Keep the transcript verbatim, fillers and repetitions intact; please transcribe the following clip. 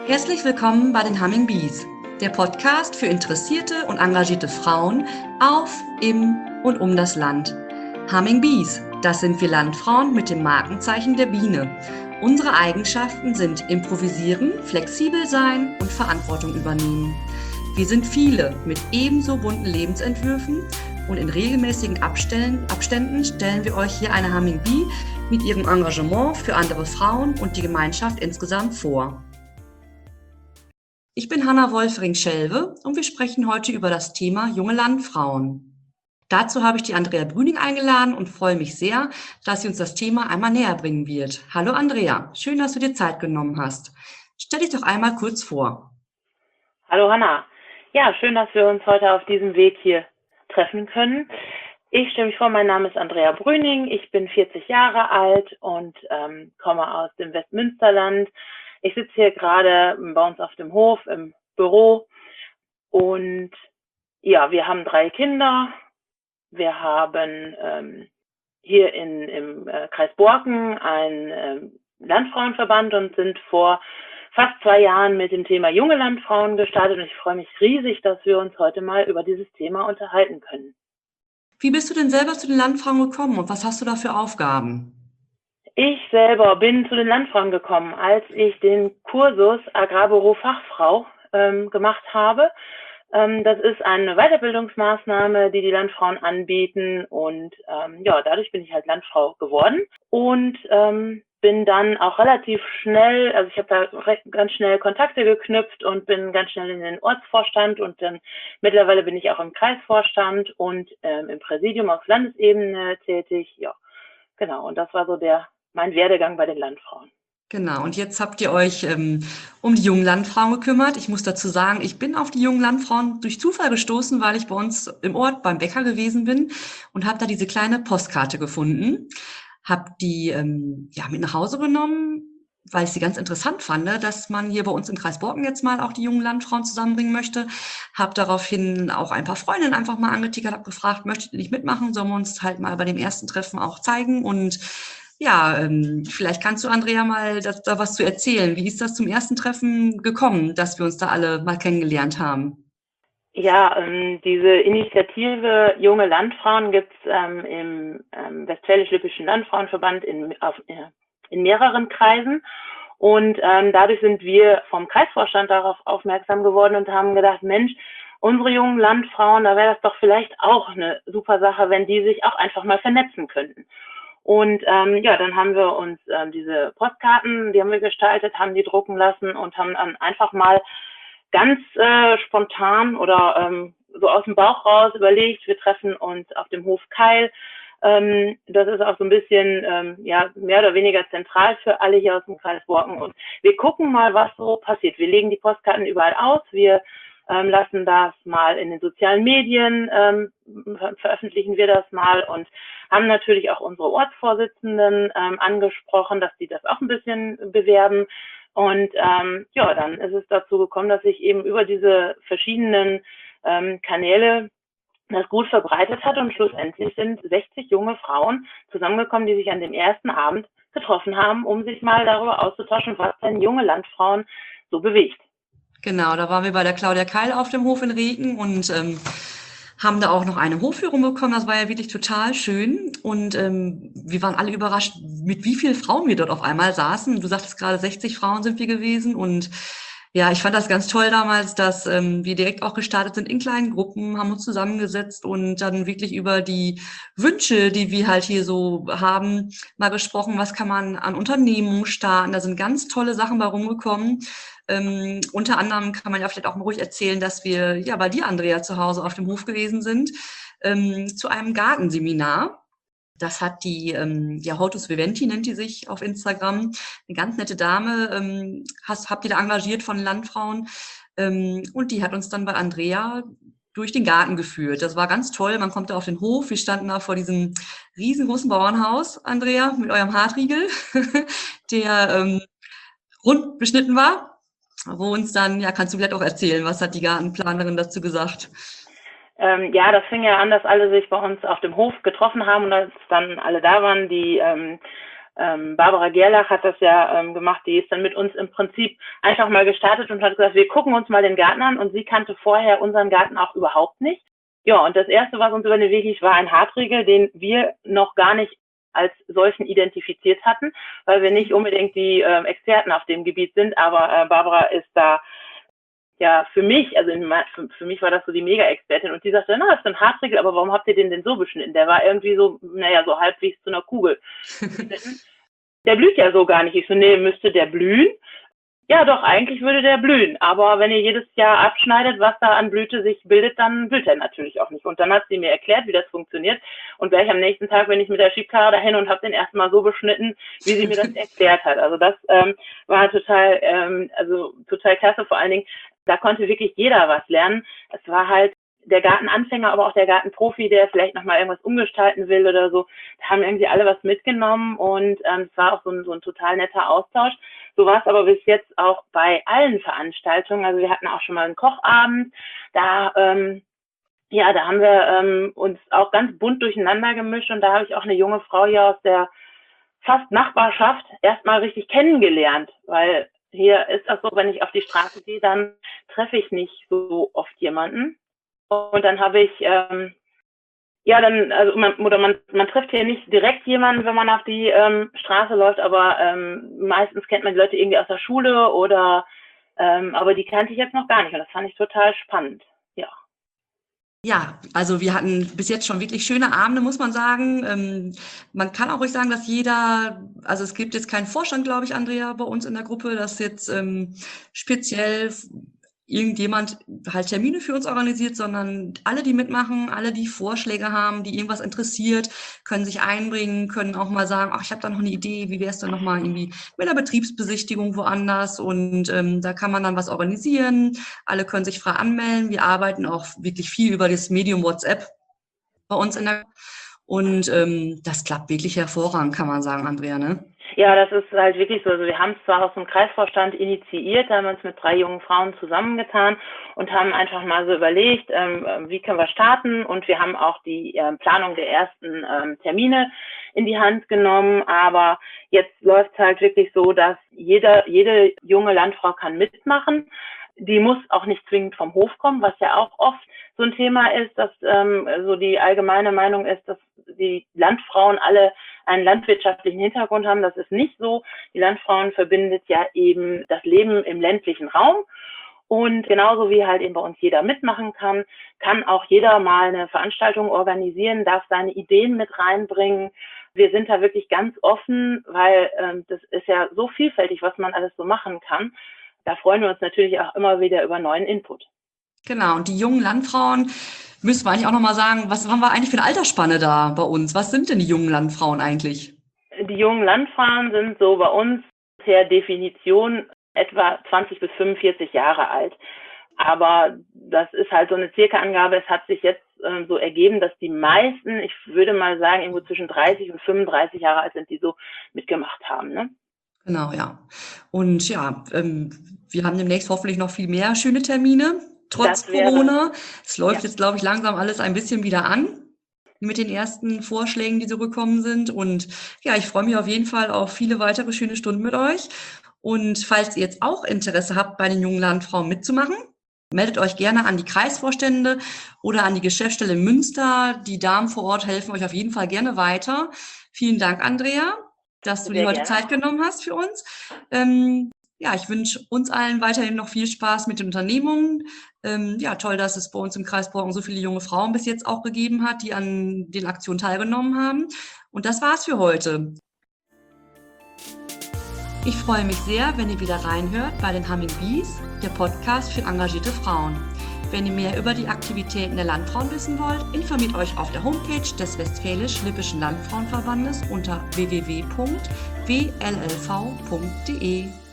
Herzlich willkommen bei den Humming Bees, der Podcast für interessierte und engagierte Frauen auf, im und um das Land. Humming Bees, das sind wir Landfrauen mit dem Markenzeichen der Biene. Unsere Eigenschaften sind improvisieren, flexibel sein und Verantwortung übernehmen. Wir sind viele mit ebenso bunten Lebensentwürfen und in regelmäßigen Abständen, Abständen stellen wir euch hier eine Humming Bee mit ihrem Engagement für andere Frauen und die Gemeinschaft insgesamt vor. Ich bin Hanna Wolfering-Schelve und wir sprechen heute über das Thema junge Landfrauen. Dazu habe ich die Andrea Brüning eingeladen und freue mich sehr, dass sie uns das Thema einmal näher bringen wird. Hallo Andrea, schön, dass du dir Zeit genommen hast. Stell dich doch einmal kurz vor. Hallo Hanna. Ja, schön, dass wir uns heute auf diesem Weg hier treffen können. Ich stelle mich vor, mein Name ist Andrea Brüning, ich bin vierzig Jahre alt und ähm, komme aus dem Westmünsterland. Ich sitze hier gerade bei uns auf dem Hof im Büro und ja, wir haben drei Kinder. Wir haben ähm, hier in, im äh, Kreis Borken einen ähm, Landfrauenverband und sind vor fast zwei Jahren mit dem Thema junge Landfrauen gestartet und ich freue mich riesig, dass wir uns heute mal über dieses Thema unterhalten können. Wie bist du denn selber zu den Landfrauen gekommen und was hast du da für Aufgaben? Ich selber bin zu den Landfrauen gekommen, als ich den Kursus Agrarbüro-Fachfrau ähm, gemacht habe. Ähm, das ist eine Weiterbildungsmaßnahme, die die Landfrauen anbieten und ähm, ja, dadurch bin ich halt Landfrau geworden und ähm, bin dann auch relativ schnell, also ich habe da recht, ganz schnell Kontakte geknüpft und bin ganz schnell in den Ortsvorstand und dann mittlerweile bin ich auch im Kreisvorstand und ähm, im Präsidium auf Landesebene tätig. Ja, genau. Und das war so der mein Werdegang bei den Landfrauen. Genau, und jetzt habt ihr euch ähm, um die jungen Landfrauen gekümmert. Ich muss dazu sagen, ich bin auf die jungen Landfrauen durch Zufall gestoßen, weil ich bei uns im Ort beim Bäcker gewesen bin und habe da diese kleine Postkarte gefunden. Habe die ähm, ja, mit nach Hause genommen, weil ich sie ganz interessant fand, dass man hier bei uns im Kreis Borken jetzt mal auch die jungen Landfrauen zusammenbringen möchte. Habe daraufhin auch ein paar Freundinnen einfach mal angetickert, habe gefragt, möchtet ihr nicht mitmachen? Sollen wir uns halt mal bei dem ersten Treffen auch zeigen? Und ja, ähm, vielleicht kannst du, Andrea, mal das, da was zu erzählen. Wie ist das zum ersten Treffen gekommen, dass wir uns da alle mal kennengelernt haben? Ja, ähm, diese Initiative Junge Landfrauen gibt's ähm, im ähm, Westfälisch-Lippischen Landfrauenverband in, auf, äh, in mehreren Kreisen. Und ähm, dadurch sind wir vom Kreisvorstand darauf aufmerksam geworden und haben gedacht, Mensch, unsere jungen Landfrauen, da wäre das doch vielleicht auch eine super Sache, wenn die sich auch einfach mal vernetzen könnten. Und ähm, ja, dann haben wir uns ähm, diese Postkarten, die haben wir gestaltet, haben die drucken lassen und haben dann einfach mal ganz äh, spontan oder ähm, so aus dem Bauch raus überlegt, wir treffen uns auf dem Hof Keil. Ähm, das ist auch so ein bisschen ähm, ja mehr oder weniger zentral für alle hier aus dem Kreis Borken. Und wir gucken mal, was so passiert. Wir legen die Postkarten überall aus. Wir ähm, lassen das mal in den sozialen Medien, ähm, ver veröffentlichen wir das mal und haben natürlich auch unsere Ortsvorsitzenden ähm, angesprochen, dass die das auch ein bisschen bewerben. Und ähm, ja, dann ist es dazu gekommen, dass sich eben über diese verschiedenen ähm, Kanäle das gut verbreitet hat und schlussendlich sind sechzig junge Frauen zusammengekommen, die sich an dem ersten Abend getroffen haben, um sich mal darüber auszutauschen, was denn junge Landfrauen so bewegt. Genau, da waren wir bei der Claudia Keil auf dem Hof in Regen und ähm, haben da auch noch eine Hofführung bekommen. Das war ja wirklich total schön. Und ähm, wir waren alle überrascht, mit wie vielen Frauen wir dort auf einmal saßen. Du sagtest gerade, sechzig Frauen sind wir gewesen. Und ja, ich fand das ganz toll damals, dass ähm, wir direkt auch gestartet sind in kleinen Gruppen, haben uns zusammengesetzt und dann wirklich über die Wünsche, die wir halt hier so haben, mal gesprochen, was kann man an Unternehmungen starten. Da sind ganz tolle Sachen bei rumgekommen. Ähm, unter anderem kann man ja vielleicht auch mal ruhig erzählen, dass wir ja bei dir, Andrea, zu Hause auf dem Hof gewesen sind, ähm, zu einem Gartenseminar. Das hat die, ähm, ja, Hortus Viventi nennt die sich auf Instagram, eine ganz nette Dame, ähm, hast, habt ihr da engagiert von Landfrauen, ähm, und die hat uns dann bei Andrea durch den Garten geführt. Das war ganz toll, man kommt da auf den Hof, wir standen da vor diesem riesengroßen Bauernhaus, Andrea, mit eurem Hartriegel, der ähm, rund beschnitten war. Wo uns dann, ja, kannst du vielleicht auch erzählen, was hat die Gartenplanerin dazu gesagt? Ähm, ja, das fing ja an, dass alle sich bei uns auf dem Hof getroffen haben und als dann alle da waren, die ähm, ähm, Barbara Gerlach hat das ja ähm, gemacht, die ist dann mit uns im Prinzip einfach mal gestartet und hat gesagt, wir gucken uns mal den Garten an, und sie kannte vorher unseren Garten auch überhaupt nicht. Ja, und das Erste, was uns über den Weg lief, war ein Hartriegel, den wir noch gar nicht als solchen identifiziert hatten, weil wir nicht unbedingt die äh, Experten auf dem Gebiet sind, aber äh, Barbara ist da ja für mich, also in, für, für mich war das so die Mega-Expertin, und die sagte, na, das ist ein Hartriegel, aber warum habt ihr den denn so beschnitten? Der war irgendwie so, naja, so halbwegs zu einer Kugel. Der blüht ja so gar nicht. Ich so, nee, müsste der blühen? Ja, doch, eigentlich würde der blühen. Aber wenn ihr jedes Jahr abschneidet, was da an Blüte sich bildet, dann blüht er natürlich auch nicht. Und dann hat sie mir erklärt, wie das funktioniert. Und gleich am nächsten Tag bin ich mit der Schiebkarre dahin und habe den erstmal so beschnitten, wie sie mir das erklärt hat. Also das ähm, war total, ähm, also total klasse. Vor allen Dingen, da konnte wirklich jeder was lernen. Es war halt der Gartenanfänger, aber auch der Gartenprofi, der vielleicht nochmal irgendwas umgestalten will oder so. Da haben irgendwie alle was mitgenommen, und ähm, es war auch so ein, so ein total netter Austausch. So war es aber bis jetzt auch bei allen Veranstaltungen. Also wir hatten auch schon mal einen Kochabend. Da, ähm, ja, da haben wir ähm, uns auch ganz bunt durcheinander gemischt, und da habe ich auch eine junge Frau hier aus der fast Nachbarschaft erstmal richtig kennengelernt, weil hier ist das so, wenn ich auf die Straße gehe, dann treffe ich nicht so oft jemanden. Und dann habe ich, ähm, ja, dann, also man, oder man, man trifft hier nicht direkt jemanden, wenn man auf die ähm, Straße läuft, aber ähm, meistens kennt man die Leute irgendwie aus der Schule oder, ähm, aber die kannte ich jetzt noch gar nicht, und das fand ich total spannend, ja. Ja, also wir hatten bis jetzt schon wirklich schöne Abende, muss man sagen. Ähm, man kann auch ruhig sagen, dass jeder, also es gibt jetzt keinen Vorstand, glaube ich, Andrea, bei uns in der Gruppe, dass jetzt ähm, speziell irgendjemand halt Termine für uns organisiert, sondern alle, die mitmachen, alle, die Vorschläge haben, die irgendwas interessiert, können sich einbringen, können auch mal sagen, ach, ich habe da noch eine Idee, wie wäre es denn nochmal irgendwie mit einer Betriebsbesichtigung woanders, und ähm, da kann man dann was organisieren, alle können sich frei anmelden, wir arbeiten auch wirklich viel über das Medium WhatsApp bei uns in der, und ähm, das klappt wirklich hervorragend, kann man sagen, Andrea, ne? Ja, das ist halt wirklich so. Also wir haben es zwar aus dem Kreisvorstand initiiert, da haben wir uns mit drei jungen Frauen zusammengetan und haben einfach mal so überlegt, ähm, wie können wir starten, und wir haben auch die ähm, Planung der ersten ähm, Termine in die Hand genommen, aber jetzt läuft es halt wirklich so, dass jeder, jede junge Landfrau kann mitmachen. Die muss auch nicht zwingend vom Hof kommen, was ja auch oft so ein Thema ist, dass ähm, so die allgemeine Meinung ist, dass die Landfrauen alle einen landwirtschaftlichen Hintergrund haben. Das ist nicht so. Die Landfrauen verbindet ja eben das Leben im ländlichen Raum. Und genauso wie halt eben bei uns jeder mitmachen kann, kann auch jeder mal eine Veranstaltung organisieren, darf seine Ideen mit reinbringen. Wir sind da wirklich ganz offen, weil ähm, das ist ja so vielfältig, was man alles so machen kann. Da freuen wir uns natürlich auch immer wieder über neuen Input. Genau, und die jungen Landfrauen, müssen wir eigentlich auch nochmal sagen, was haben wir eigentlich für eine Altersspanne da bei uns? Was sind denn die jungen Landfrauen eigentlich? Die jungen Landfrauen sind so bei uns per Definition etwa zwanzig bis fünfundvierzig Jahre alt. Aber das ist halt so eine Circa-Angabe. Es hat sich jetzt äh, so ergeben, dass die meisten, ich würde mal sagen, irgendwo zwischen dreißig und fünfunddreißig Jahre alt sind, die so mitgemacht haben, ne? Genau, ja. Und ja, ähm, wir haben demnächst hoffentlich noch viel mehr schöne Termine, trotz Das wäre- Corona. Es läuft ja. jetzt, glaube ich, langsam alles ein bisschen wieder an mit den ersten Vorschlägen, die so gekommen sind. Und ja, ich freue mich auf jeden Fall auf viele weitere schöne Stunden mit euch. Und falls ihr jetzt auch Interesse habt, bei den jungen Landfrauen mitzumachen, meldet euch gerne an die Kreisvorstände oder an die Geschäftsstelle in Münster. Die Damen vor Ort helfen euch auf jeden Fall gerne weiter. Vielen Dank, Andrea, dass du Sehr dir heute gerne. Zeit genommen hast für uns. Ähm, ja, ich wünsche uns allen weiterhin noch viel Spaß mit den Unternehmungen. Ähm, ja, toll, dass es bei uns im Kreis Borken so viele junge Frauen bis jetzt auch gegeben hat, die an den Aktionen teilgenommen haben. Und das war's für heute. Ich freue mich sehr, wenn ihr wieder reinhört bei den Humming Bees, der Podcast für engagierte Frauen. Wenn ihr mehr über die Aktivitäten der Landfrauen wissen wollt, informiert euch auf der Homepage des Westfälisch-Lippischen Landfrauenverbandes unter w w w punkt w l l v punkt d e.